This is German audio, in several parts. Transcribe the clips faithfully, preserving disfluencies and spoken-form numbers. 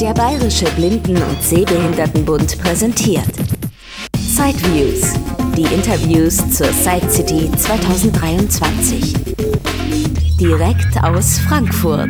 Der Bayerische Blinden- und Sehbehindertenbund präsentiert Sideviews, die Interviews zur Side City zwanzig dreiundzwanzig. Direkt aus Frankfurt.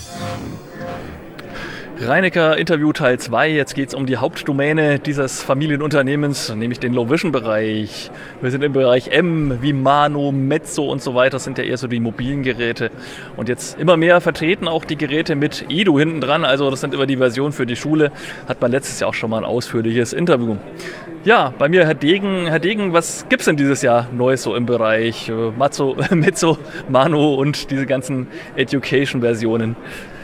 Reinecker Interview Teil zwei. Jetzt geht es um die Hauptdomäne dieses Familienunternehmens, nämlich den Low-Vision-Bereich. Wir sind im Bereich M wie Mano, Mezzo und so weiter. Das sind ja eher so die mobilen Geräte. Und jetzt immer mehr vertreten auch die Geräte mit Edu hinten dran. Also das sind immer die Versionen für die Schule. Hat man letztes Jahr auch schon mal ein ausführliches Interview. Ja, bei mir Herr Degen. Herr Degen, was gibt es denn dieses Jahr Neues so im Bereich äh, Mazzo, Mezzo, Mano und diese ganzen Education-Versionen?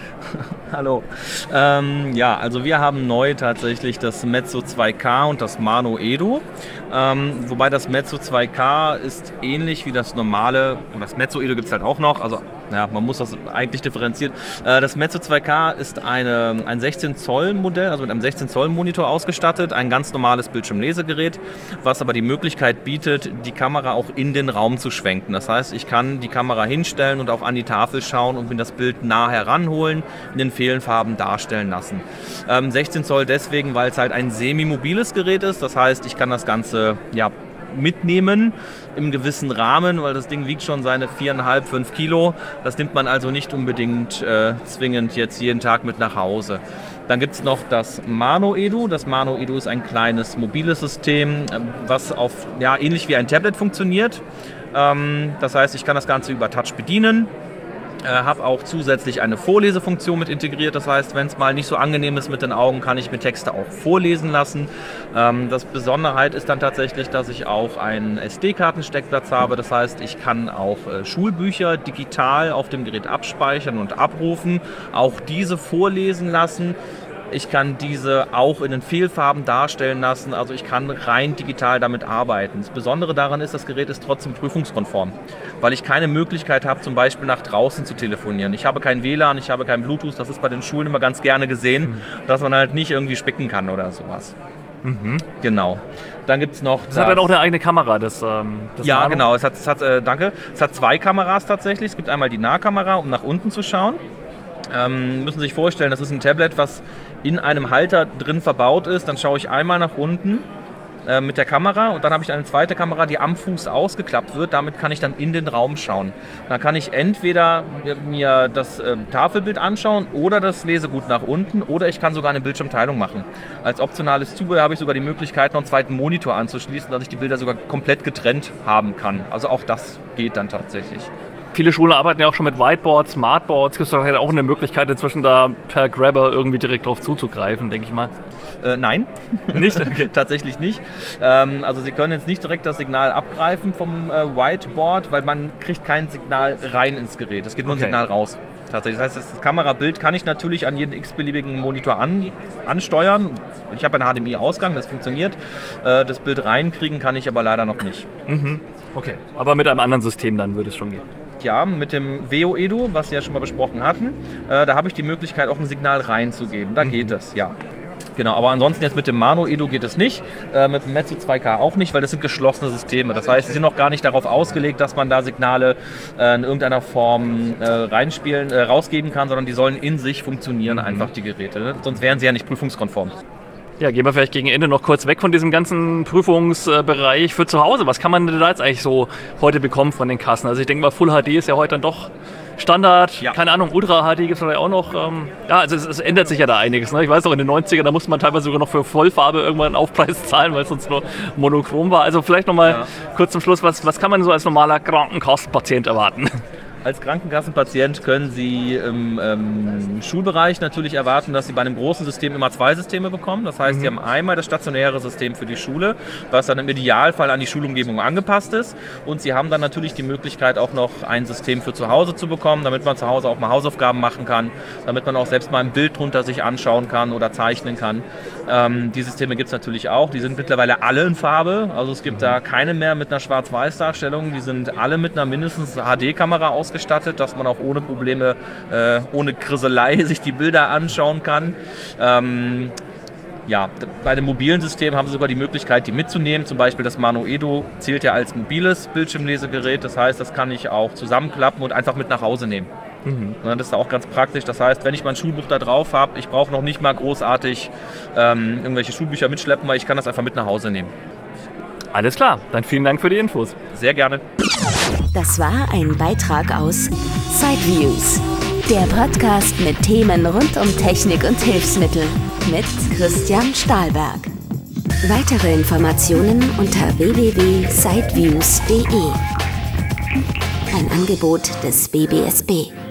Hallo. Ähm, ja, also wir haben neu tatsächlich das Mezzo zwei K und das Mano Edu. Ähm, wobei das Mezzo zwei K ist ähnlich wie das normale, das Mezzo Edu gibt es halt auch noch, also ja, man muss das eigentlich differenzieren. Äh, das Mezzo zwei K ist eine, ein sechzehn Zoll Modell, also mit einem sechzehn Zoll Monitor ausgestattet, ein ganz normales Bildschirmlesegerät, was aber die Möglichkeit bietet, die Kamera auch in den Raum zu schwenken. Das heißt, ich kann die Kamera hinstellen und auch an die Tafel schauen und mir das Bild nah heranholen, in den vielen Farben darstellen lassen. Ähm, sechzehn Zoll deswegen, weil es halt ein semi-mobiles Gerät ist, das heißt, ich kann das Ganze ja, mitnehmen im gewissen Rahmen, weil das Ding wiegt schon seine viereinhalb, fünf Kilo. Das nimmt man also nicht unbedingt äh, zwingend jetzt jeden Tag mit nach Hause. Dann gibt es noch das Mano Edu. Das Mano Edu ist ein kleines mobiles System, was auf ja, ähnlich wie ein Tablet funktioniert. Ähm, das heißt, ich kann das Ganze über Touch bedienen. Äh, habe auch zusätzlich eine Vorlesefunktion mit integriert. Das heißt, wenn es mal nicht so angenehm ist mit den Augen, kann ich mir Texte auch vorlesen lassen. Ähm, das Besonderheit ist dann tatsächlich, dass ich auch einen S D-Kartensteckplatz habe. Das heißt, ich kann auch äh, Schulbücher digital auf dem Gerät abspeichern und abrufen, auch diese vorlesen lassen. Ich kann diese auch in den Fehlfarben darstellen lassen, also ich kann rein digital damit arbeiten. Das Besondere daran ist, das Gerät ist trotzdem prüfungskonform, weil ich keine Möglichkeit habe, zum Beispiel nach draußen zu telefonieren. Ich habe kein W L A N, ich habe kein Bluetooth, das ist bei den Schulen immer ganz gerne gesehen, mhm. dass man halt nicht irgendwie spicken kann oder sowas. Mhm. Genau. Dann gibt es noch... Das, das hat dann auch eine eigene Kamera, das, ähm, das Ja, Mano. genau. Es hat, es hat, äh, danke. Es hat zwei Kameras tatsächlich. Es gibt einmal die Nahkamera, um nach unten zu schauen. Ähm, müssen Sie sich vorstellen, das ist ein Tablet, was in einem Halter drin verbaut ist. Dann schaue ich einmal nach unten äh, mit der Kamera und dann habe ich eine zweite Kamera, die am Fuß ausgeklappt wird. Damit kann ich dann in den Raum schauen. Dann kann ich entweder mir das äh, Tafelbild anschauen oder das Lesegut nach unten oder ich kann sogar eine Bildschirmteilung machen. Als optionales Zubehör habe ich sogar die Möglichkeit, noch einen zweiten Monitor anzuschließen, dass ich die Bilder sogar komplett getrennt haben kann. Also auch das geht dann tatsächlich. Viele Schulen arbeiten ja auch schon mit Whiteboards, Smartboards. Gibt es doch auch eine Möglichkeit, inzwischen da per Grabber irgendwie direkt drauf zuzugreifen, denke ich mal. Äh, nein, nicht? Okay. Tatsächlich nicht. Ähm, also Sie können jetzt nicht direkt das Signal abgreifen vom äh, Whiteboard, weil man kriegt kein Signal rein ins Gerät. Es geht nur ein okay. Signal raus. Tatsächlich. Das heißt, das Kamerabild kann ich natürlich an jeden x-beliebigen Monitor an, ansteuern. Ich habe einen H D M I-Ausgang, das funktioniert. Äh, das Bild reinkriegen kann ich aber leider noch nicht. Mhm. Okay, aber mit einem anderen System dann würde es schon gehen. Ja, mit dem Veo Edu, was wir ja schon mal besprochen hatten, äh, da habe ich die Möglichkeit, auch ein Signal reinzugeben. Da mhm. geht es, ja. Genau, aber ansonsten jetzt mit dem Mano Edu geht es nicht, äh, mit dem Mezzo zwei K auch nicht, weil das sind geschlossene Systeme. Das heißt, sie sind noch gar nicht darauf ausgelegt, dass man da Signale äh, in irgendeiner Form äh, reinspielen, äh, rausgeben kann, sondern die sollen in sich funktionieren, mhm. einfach die Geräte. Ne? Sonst wären sie ja nicht prüfungskonform. Ja, gehen wir vielleicht gegen Ende noch kurz weg von diesem ganzen Prüfungsbereich für zu Hause. Was kann man denn da jetzt eigentlich so heute bekommen von den Kassen? Also ich denke mal, Full H D ist ja heute dann doch Standard. Ja. Keine Ahnung, Ultra H D gibt es vielleicht auch noch. Ähm, ja, also es, es ändert sich ja da einiges. Ne? Ich weiß auch, in den neunzigern, da musste man teilweise sogar noch für Vollfarbe irgendwann einen Aufpreis zahlen, weil es sonst nur monochrom war. Also vielleicht nochmal ja. kurz zum Schluss, was, was kann man so als normaler Krankenkassenpatient erwarten? Als Krankenkassenpatient können Sie im ähm, Schulbereich natürlich erwarten, dass Sie bei einem großen System immer zwei Systeme bekommen. Das heißt, mhm. Sie haben einmal das stationäre System für die Schule, was dann im Idealfall an die Schulumgebung angepasst ist. Und Sie haben dann natürlich die Möglichkeit, auch noch ein System für zu Hause zu bekommen, damit man zu Hause auch mal Hausaufgaben machen kann, damit man auch selbst mal ein Bild drunter sich anschauen kann oder zeichnen kann. Ähm, die Systeme gibt es natürlich auch. Die sind mittlerweile alle in Farbe. Also es gibt mhm. da keine mehr mit einer Schwarz-Weiß-Darstellung. Die sind alle mit einer mindestens H D-Kamera ausgestattet, dass man auch ohne Probleme, äh, ohne Krisselei sich die Bilder anschauen kann. Ähm, ja, bei dem mobilen System haben Sie sogar die Möglichkeit, die mitzunehmen. Zum Beispiel das Mano Edu zählt ja als mobiles Bildschirmlesegerät. Das heißt, das kann ich auch zusammenklappen und einfach mit nach Hause nehmen. Mhm. Das ist auch ganz praktisch. Das heißt, wenn ich mein Schulbuch da drauf habe, ich brauche noch nicht mal großartig ähm, irgendwelche Schulbücher mitschleppen, weil ich kann das einfach mit nach Hause nehmen. Alles klar, dann vielen Dank für die Infos. Sehr gerne. Das war ein Beitrag aus Sideviews, der Podcast mit Themen rund um Technik und Hilfsmittel mit Christian Stahlberg. Weitere Informationen unter w w w punkt sideviews punkt d e. Ein Angebot des B B S B.